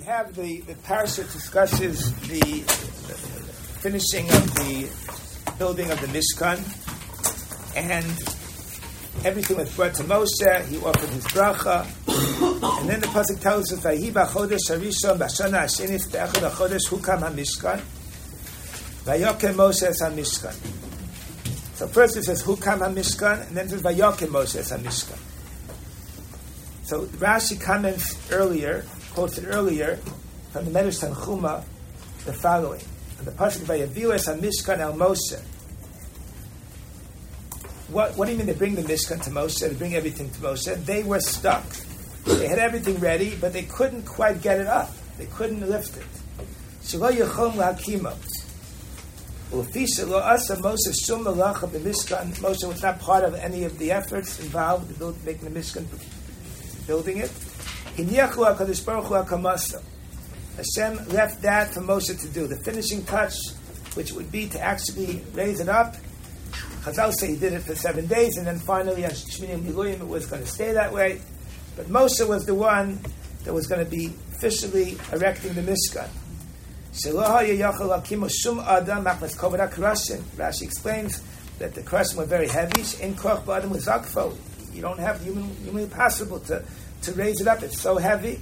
have the parasha discusses the finishing of the building of the Mishkan, and everything was brought to Moshe. He offered his bracha, and then the pasuk tells us, "Vayi b'chodesh harishon b'shana hasheni v'te'echad hachodesh hukam hamishkan, vayokem Moshe es hamishkan." So first it says hukam hamishkan, and then it says vayokem Moshe es hamishkan. So Rashi quoted earlier from the Medrash Tanchuma the following: the pasuk vayaviu es hamishkan el Moshe. What do you mean they bring the Mishkan to Moshe? They bring everything to Moshe. They were stuck. They had everything ready, but they couldn't quite get it up. They couldn't lift it. Shelo yechom lahakimo. U'fi shelo asa Moshe shum malacha b'Mishkan. Moshe was not part of any of the efforts involved in making the Mishkan, building it. Hiniach lo HaKadosh Baruch Hu hakamasa. Hashem left that for Moshe to do. The finishing touch, which would be to actually raise it up. Chazal say he did it for 7 days, and then finally on Shmini Miluyim it was going to stay that way. But Moshe was the one that was going to be officially erecting the Mishkan. Rashi explains that the krashim were very heavy. You don't have humanly possible to raise it up. It's so heavy.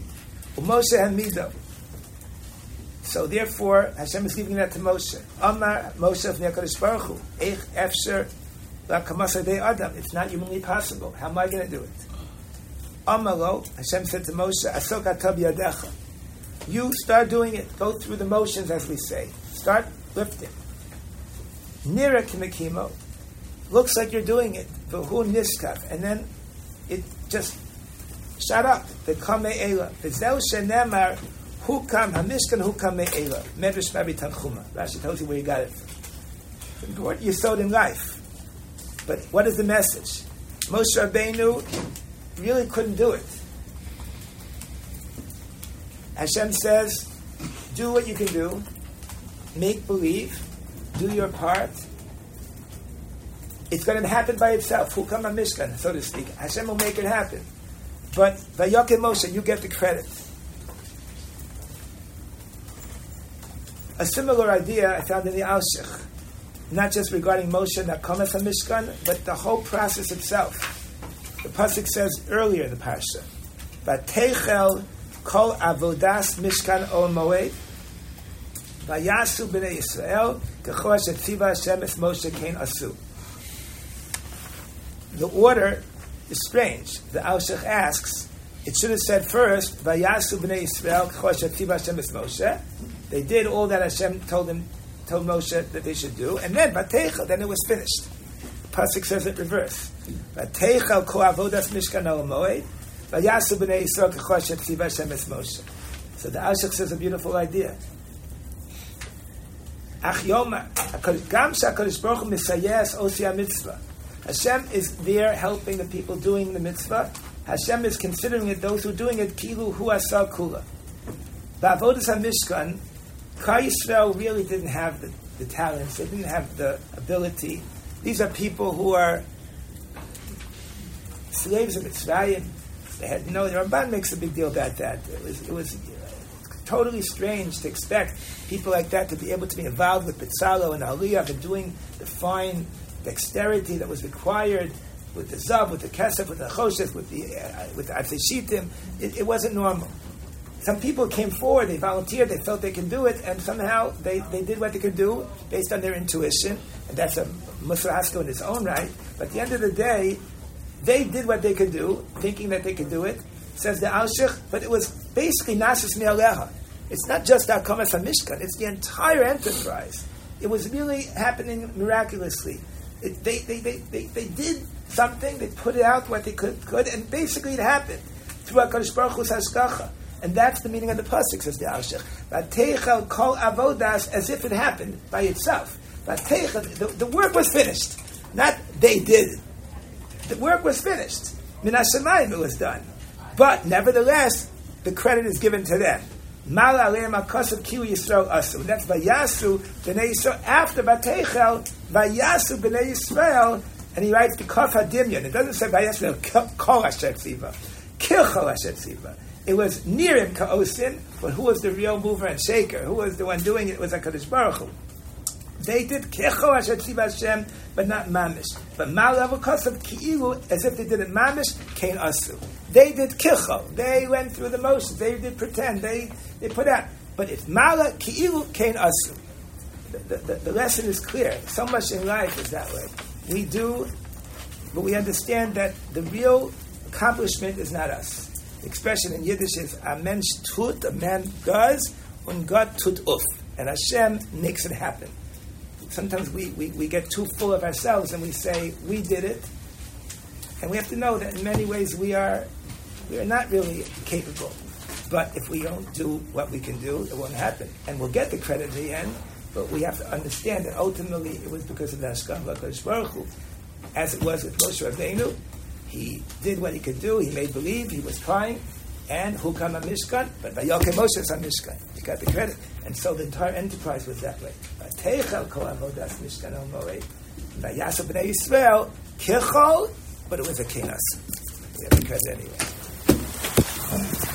So therefore, Hashem is giving that to Moshe. Amar Moshe of HaKadosh Baruch Hu, Eich efsher la'kamasa dei adam. It's not humanly possible. How am I going to do it? Amar lo, Hashem said to Moshe, Asok atab yadecha. You start doing it. Go through the motions, as we say. Start lifting. Nira kimekimo. Looks like you're doing it. V'hu niskav. And then it just shut up. V'kamei eila. V'zeu shenemar Hukam hamishkan hukam me'ela. Medrash Rabbi Tanchuma. Rashi tells you where you got it from. What you sowed in life. But what is the message? Moshe Rabbeinu really couldn't do it. Hashem says, do what you can do, make believe, do your part. It's going to happen by itself. Hukam hamishkan, so to speak. Hashem will make it happen. But Vayokem Moshe, you get the credit. A similar idea I found in the Alshich, not just regarding Moshe and Nakamas HaMishkan, but the whole process itself. The pasuk says earlier in the parsha, "Vateichel kol avodas Mishkan ol moed, vayasu b'nei Yisrael k'chol asher tziva Hashem es Moshe kein asu." The order is strange. The Alshich asks, it should have said first, "Vayasu b'nei Yisrael k'chol asher tziva Hashem es Moshe." They did all that Hashem told Moshe that they should do, and then Vateichel, then it was finished. Pasuk says it reverse. Vateichel ko avodas Mishkan al moed, vayasu b'nei Yisrael k'chol asher tziva Hashem es Moshe. So the Alshich says a beautiful idea. Ach yoma, gam she'HaKadosh Baruch Hu misayes osi mitzvah. Hashem is there helping the people doing the mitzvah. Hashem is considering it, those who are doing it, kilu hu asa kula. Ba'avodas HaMishkan, Klal Yisrael really didn't have the talents. They didn't have the ability. These are people who are slaves of Mitzrayim. They had the Ramban makes a big deal about that. It was totally strange to expect people like that to be able to be involved with Betzalel and Aliyah and doing the fine dexterity that was required with the Zav, with the Kesef, with the Choshech, with the Atzei. It wasn't normal. Some people came forward, they volunteered, they felt they could do it, and somehow they did what they could do based on their intuition, and that's a Musar Haskell in its own right. But at the end of the day, they did what they could do, thinking that they could do it, says the Alshich, but it was basically Nasis Mi'aleha. It's not just Akamas HaMishkan, it's the entire enterprise. It was really happening miraculously. They did something, they put out what they could, and basically it happened through HaKadosh Baruch Hu's hashgacha. And that's the meaning of the pasuk, says the Alshich. Vateichel kol avodas, as if it happened by itself. Vateichel, the work was finished. Not they did it. The work was finished. Min hashamayim it was done. But nevertheless, the credit is given to them. Mal aleim hakasav kilu Yisrael asu. And that's vayasu b'nei Yisrael. After Vateichel, vayasu b'nei Yisrael, and he writes the kaf hadimyan. It doesn't say vayasu kol asher tziva. Kill chol asher tziva. It was Nirim Ka'osin, but who was the real mover and shaker? Who was the one doing it? It was HaKadosh Baruch Hu. They did Kecho Asher Tziva Hashem, but not Mamish. But Ma'alav Kosav Ki'ilu, as if they did it Mamish, Kain Asu. They did Kecho. They went through the motions. They did pretend. They put out. But it's Ma'ala Ki'ilu, Kain Asu. The lesson is clear. So much in life is that way. We do, but we understand that the real accomplishment is not us. The expression in Yiddish is a mensch tut, a man does, und Gott tut uf. And Hashem makes it happen. Sometimes we get too full of ourselves and we say, we did it. And we have to know that in many ways we are not really capable. But if we don't do what we can do, it won't happen. And we'll get the credit in the end, but we have to understand that ultimately it was because of the Hashgacha HaKadosh Baruch Hu. As it was with Moshe Rabbeinu, he did what he could do, he made believe, he was trying, and who came a Mishkan, but Vayoke Moshe is a Mishkan. He got the credit. And so the entire enterprise was that way. Vateichel kol avodas Mishkan al Moed, Vayasa b'nei Yisrael, Kichol, but it was a Kenas. We have the credit anyway.